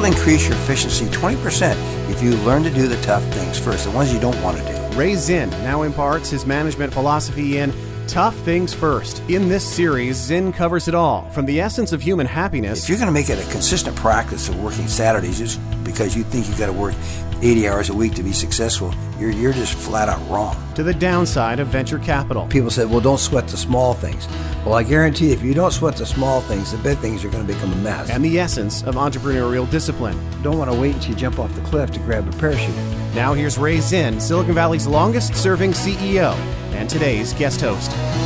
will increase your efficiency 20% if you learn to do the tough things first, the ones you don't want to do. Ray Zinn now imparts his management philosophy in Tough Things First. In this series, Zinn covers it all, from the essence of human happiness. If you're going to make it a consistent practice of working Saturdays just because you think you've got to work 80 hours a week to be successful, you're just flat out wrong. To the downside of venture capital. People said, well, don't sweat the small things. Well, I guarantee you, if you don't sweat the small things, the big things are going to become a mess. And the essence of entrepreneurial discipline. Don't want to wait until you jump off the cliff to grab a parachute. Now here's Ray Zinn, Silicon Valley's longest-serving CEO, and today's guest host.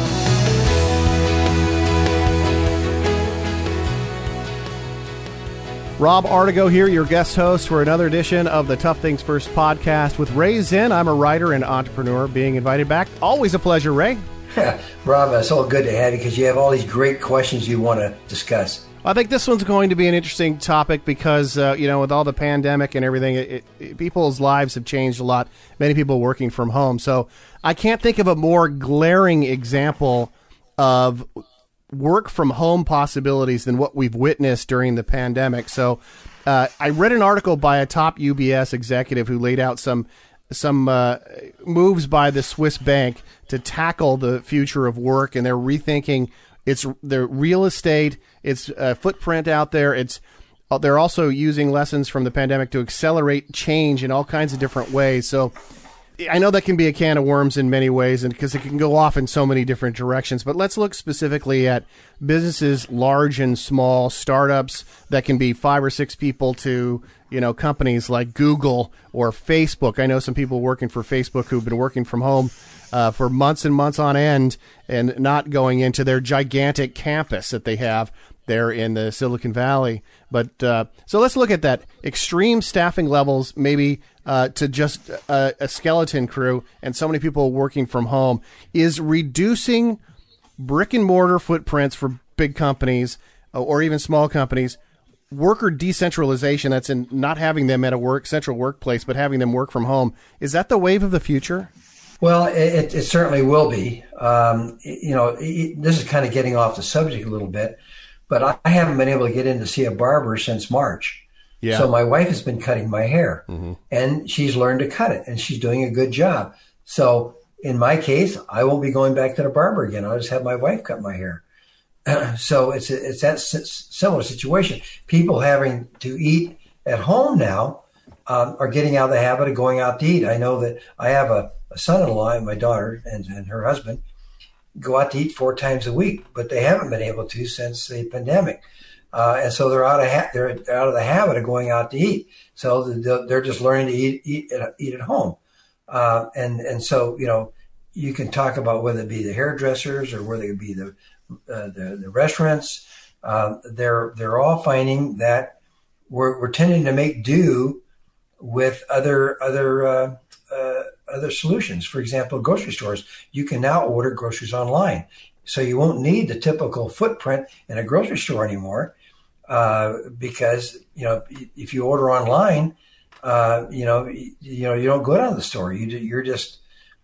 Rob Artigo here, your guest host for another edition of the Tough Things First podcast with Ray Zinn. I'm a writer and entrepreneur being invited back. Always a pleasure, Ray. Rob, it's all good to have you because you have all these great questions you want to discuss. I think this one's going to be an interesting topic because, with all the pandemic and everything, people's lives have changed a lot. Many people working from home. So I can't think of a more glaring example of work from home possibilities than what we've witnessed during the pandemic. So I read an article by a top UBS executive who laid out some moves by the Swiss bank to tackle the future of work, and they're rethinking their real estate, its footprint out there. They're also using lessons from the pandemic to accelerate change in all kinds of different ways. So I know that can be a can of worms in many ways, and because it can go off in so many different directions. But let's look specifically at businesses, large and small, startups that can be 5 or 6 people to, companies like Google or Facebook. I know some people working for Facebook who've been working from home for months and months on end and not going into their gigantic campus that they have there in the Silicon Valley. But so let's look at that. Extreme staffing levels, maybe to just a skeleton crew and so many people working from home, is reducing brick and mortar footprints for big companies or even small companies. Worker decentralization, that's in not having them at a central workplace, but having them work from home. Is that the wave of the future? Well, it certainly will be. This is kind of getting off the subject a little bit, but I haven't been able to get in to see a barber since March. Yeah. So my wife has been cutting my hair, and she's learned to cut it, and she's doing a good job. So in my case, I won't be going back to the barber again. I'll just have my wife cut my hair. So it's that similar situation. People having to eat at home now are getting out of the habit of going out to eat. I know that I have a son-in-law and my daughter and her husband go out to eat 4 times a week, but they haven't been able to since the pandemic. And so they're out of the habit of going out to eat. So they're just learning to eat at home. And so, you can talk about whether it be the hairdressers or whether it be the restaurants. They're all finding that we're tending to make do with other solutions. For example, grocery stores, you can now order groceries online. So you won't need the typical footprint in a grocery store anymore, because, if you order online, you don't go down to the store. You're just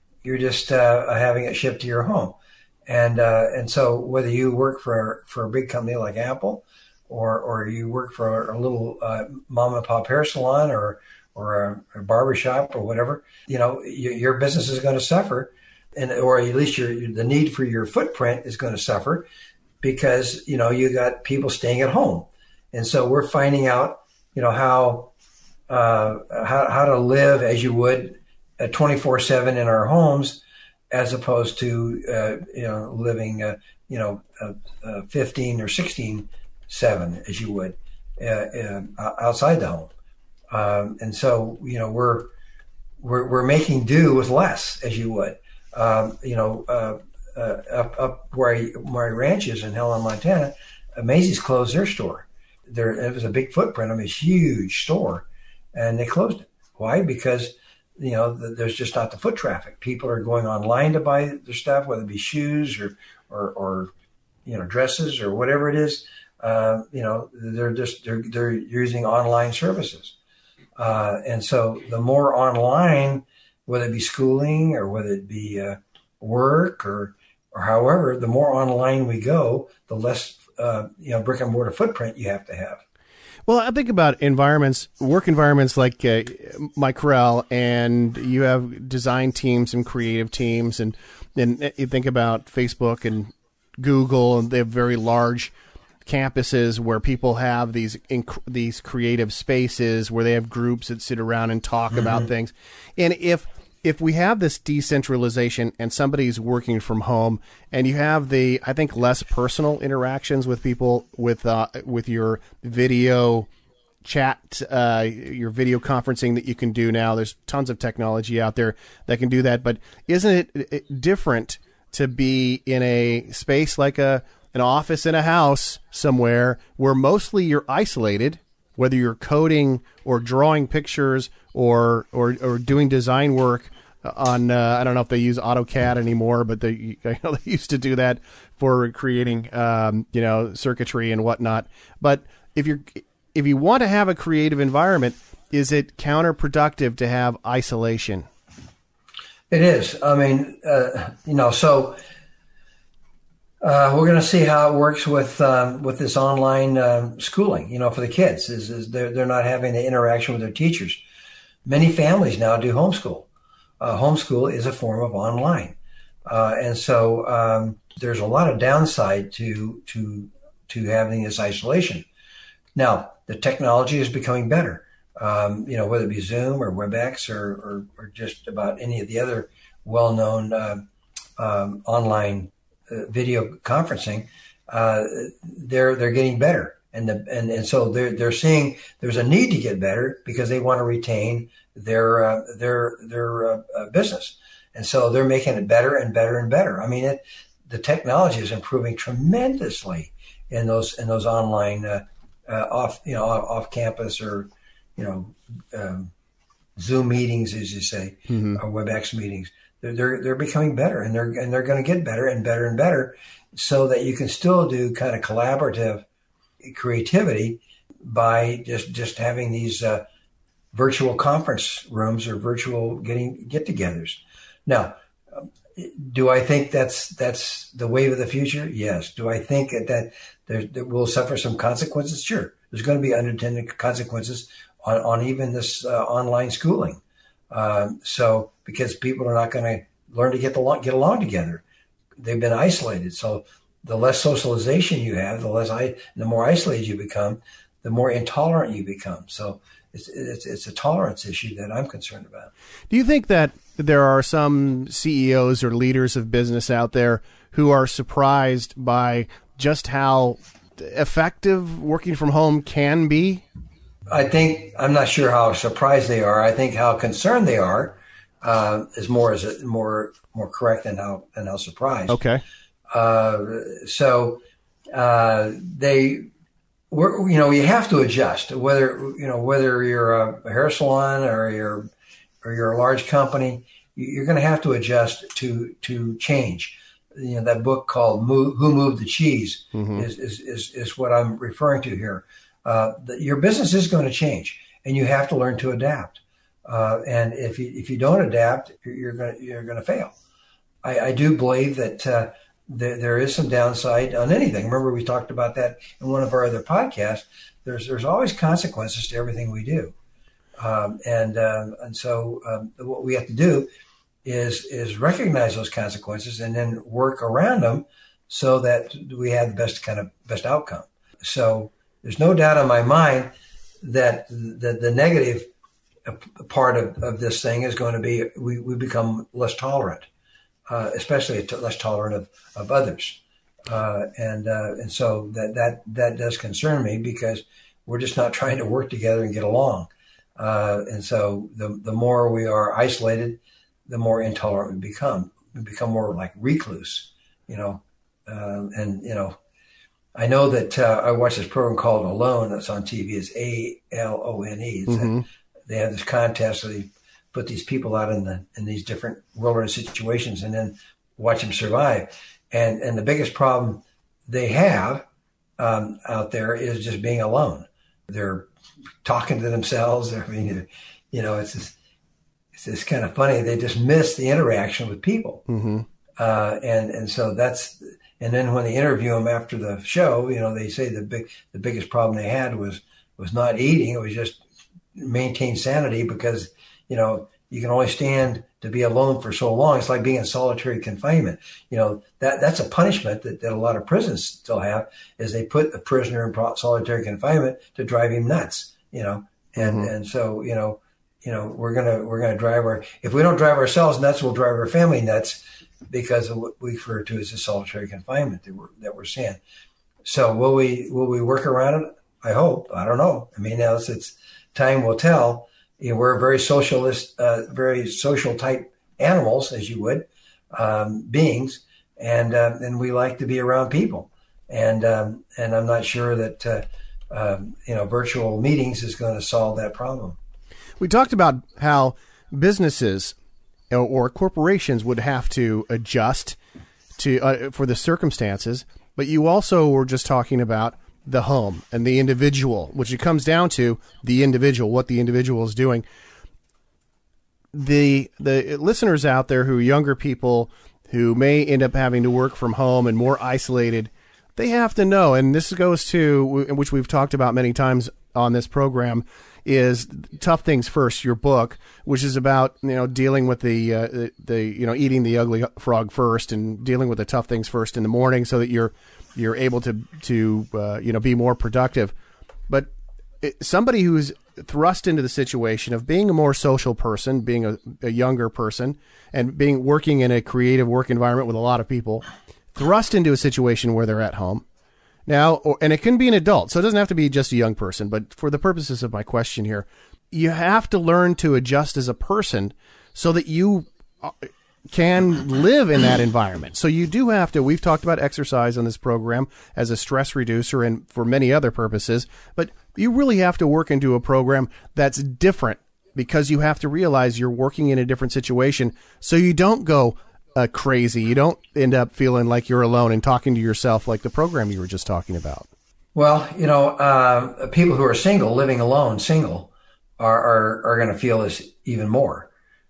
having it shipped to your home. And so whether you work for a big company like Apple or you work for a little mom and pop hair salon or a barber shop or whatever, your business is going to suffer, or at least the need for your footprint is going to suffer because, you got people staying at home. And so we're finding out, how to live as you would 24/7 in our homes, as opposed to, living, 15 or 16/7 as you would outside the home. And so, we're making do with less as you would. Up where my ranch is in Helena, Montana, Macy's closed their store. It was a big footprint. I mean, a huge store, and they closed it. Why? Because, there's just not the foot traffic. People are going online to buy their stuff, whether it be shoes or dresses or whatever it is. They're using online services. And so the more online, whether it be schooling or whether it be work or however, the more online we go, the less brick and mortar footprint you have to have. Well, I think about work environments like Mike Corral, and you have design teams and creative teams, and you think about Facebook and Google, and they have very large campuses where people have these creative spaces where they have groups that sit around and talk about things. And if we have this decentralization and somebody's working from home, and you have I think less personal interactions with people with your video chat, your video conferencing that you can do now. There's tons of technology out there that can do that. But isn't it different to be in a space like an office in a house somewhere where mostly you're isolated, whether you're coding or drawing pictures or doing design work on, I don't know if they use AutoCAD anymore, but they used to do that for creating, circuitry and whatnot. But if you want to have a creative environment, is it counterproductive to have isolation? It is. I mean, so we're going to see how it works with this online schooling. For the kids, is they're not having the interaction with their teachers. Many families now do homeschool. Homeschool is a form of online, and so there's a lot of downside to having this isolation. Now, the technology is becoming better. Whether it be Zoom or WebEx or just about any of the other well-known online video conferencing, they're getting better, and so they're seeing there's a need to get better because they want to retain their business, and so they're making it better and better and better. I mean, the technology is improving tremendously in those online off campus or Zoom meetings, as you say, or WebEx meetings. They're becoming better, and they're going to get better and better and better, so that you can still do kind of collaborative creativity by just having these virtual conference rooms or virtual get-togethers. Now, do I think that's the wave of the future? Yes. Do I think that we'll suffer some consequences? Sure. There's going to be unintended consequences on even this online schooling. So because people are not going to learn to get along together, they've been isolated. So the less socialization you have, the more isolated you become, the more intolerant you become. So it's a tolerance issue that I'm concerned about. Do you think that there are some CEOs or leaders of business out there who are surprised by just how effective working from home can be? I'm not sure how surprised they are. I think how concerned they are is more correct than how surprised. Okay. You have to adjust whether you're a hair salon or you're a large company. You're going to have to adjust to change. That book called "Who Moved the Cheese" is what I'm referring to here. Your business is going to change, and you have to learn to adapt. And if you don't adapt, you're going to fail. I do believe that there is some downside on anything. Remember, we talked about that in one of our other podcasts. There's always consequences to everything we do, and so what we have to do is recognize those consequences and then work around them so that we have the best outcome. So there's no doubt in my mind that the negative part of this thing is going to be we become less tolerant, especially less tolerant of others, and so that does concern me because we're just not trying to work together and get along, and so the more we are isolated, the more intolerant we become. We become more like recluse, I know that I watch this program called Alone that's on TV. It's ALONE. They have this contest where they put these people out in these different wilderness situations and then watch them survive. And the biggest problem they have out there is just being alone. They're talking to themselves. It's just kind of funny. They just miss the interaction with people. And so that's. And then when they interview them after the show, they say the biggest problem they had was was not eating. It was just maintain sanity because, you know, you can only stand to be alone for so long. It's like being in solitary confinement. You know, that's a punishment that a lot of prisons still have, is they put a prisoner in solitary confinement to drive him nuts, you know. And so, you know, we're going to drive if we don't drive ourselves nuts, we'll drive our family nuts because of what we refer to as a solitary confinement that we're seeing. So will we work around it? I hope. I don't know. I mean, now it's time will tell. You know, we're very socialist, very social type animals, as you would, beings, and we like to be around people. And I'm not sure that you know, virtual meetings is going to solve that problem. We talked about how businesses or corporations would have to adjust to for the circumstances, but you also were just talking about the home and the individual, which it comes down to the individual, what the individual is doing. The listeners out there who are younger people who may end up having to work from home and more isolated, they have to know, and this goes to, which we've talked about many times on this program, is Tough Things First, your book, which is about, you know, dealing with the you know, eating the ugly frog first and dealing with the tough things first in the morning so that you're able to you know, be more productive. But somebody who's thrust into the situation of being a more social person, being a younger person, and working in a creative work environment with a lot of people, thrust into a situation where they're at home now, and it can be an adult, so it doesn't have to be just a young person. But for the purposes of my question here, you have to learn to adjust as a person so that you can live in that environment. So you do have to, we've talked about exercise on this program as a stress reducer and for many other purposes, but you really have to work into a program that's different because you have to realize you're working in a different situation so you don't go crazy. You don't end up feeling like you're alone and talking to yourself like the program you were just talking about. Well, you know, people who are single, living alone, single, are going to feel this even more.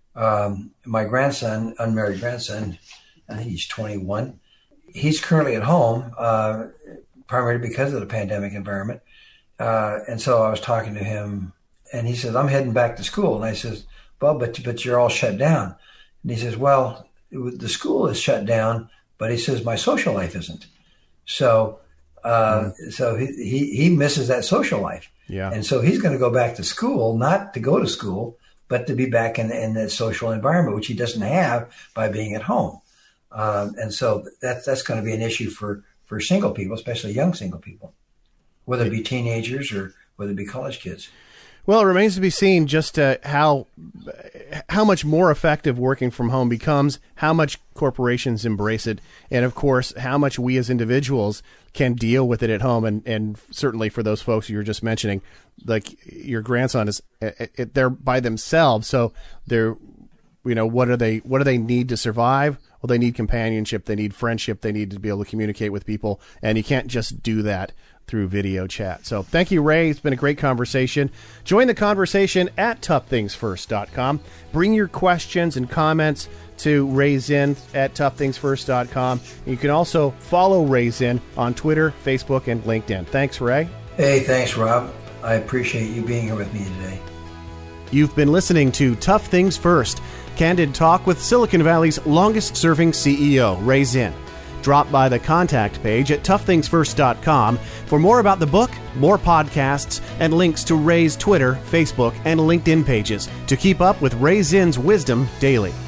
My grandson, unmarried grandson, I think he's 21. He's currently at home, primarily because of the pandemic environment. And so I was talking to him, and he says, "I'm heading back to school." And I says, "Well, but you're all shut down." And he says, "Well, the school is shut down, but," he says, "my social life isn't." So, so he misses that social life. Yeah. And so he's going to go back to school, not to go to school, but to be back in that social environment, which he doesn't have by being at home. And so that's going to be an issue for single people, especially young single people, whether it be teenagers or whether it be college kids. Well, it remains to be seen just how much more effective working from home becomes, how much corporations embrace it, and of course, how much we as individuals can deal with it at home. And certainly for those folks you were just mentioning, like your grandson is, they're by themselves, so they're, you know, what do they need to survive? Well, they need companionship, they need friendship, they need to be able to communicate with people, and you can't just do that through video chat. So thank you, Ray. It's been a great conversation. Join the conversation at toughthingsfirst.com. Bring your questions and comments to Ray Zinn at toughthingsfirst.com. You can also follow Ray Zinn on Twitter, Facebook, and LinkedIn. Thanks, Ray. Hey, thanks, Rob. I appreciate you being here with me today. You've been listening to Tough Things First, candid talk with Silicon Valley's longest-serving CEO, Ray Zinn. Drop by the contact page at toughthingsfirst.com for more about the book, more podcasts, and links to Ray's Twitter, Facebook, and LinkedIn pages to keep up with Ray Zinn's wisdom daily.